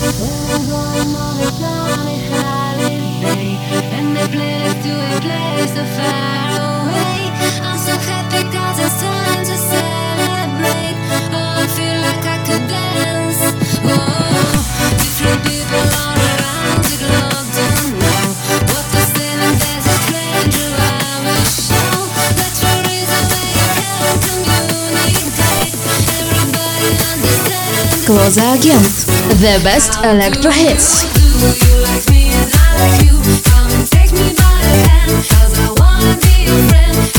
We're going on a sunny holiday, and the plan is to a place so far away. I'm so happy 'cause it's time to celebrate. Oh, I feel like I could dance. Oh, different people all around the globe don't know what to say, and there's a stranger I will show. That's the reason why you can communicate. Everybody understands. Closer Agent, the best electro hits. You like me and I like you. Come and take me by the hand, 'cause I wanna be your friend.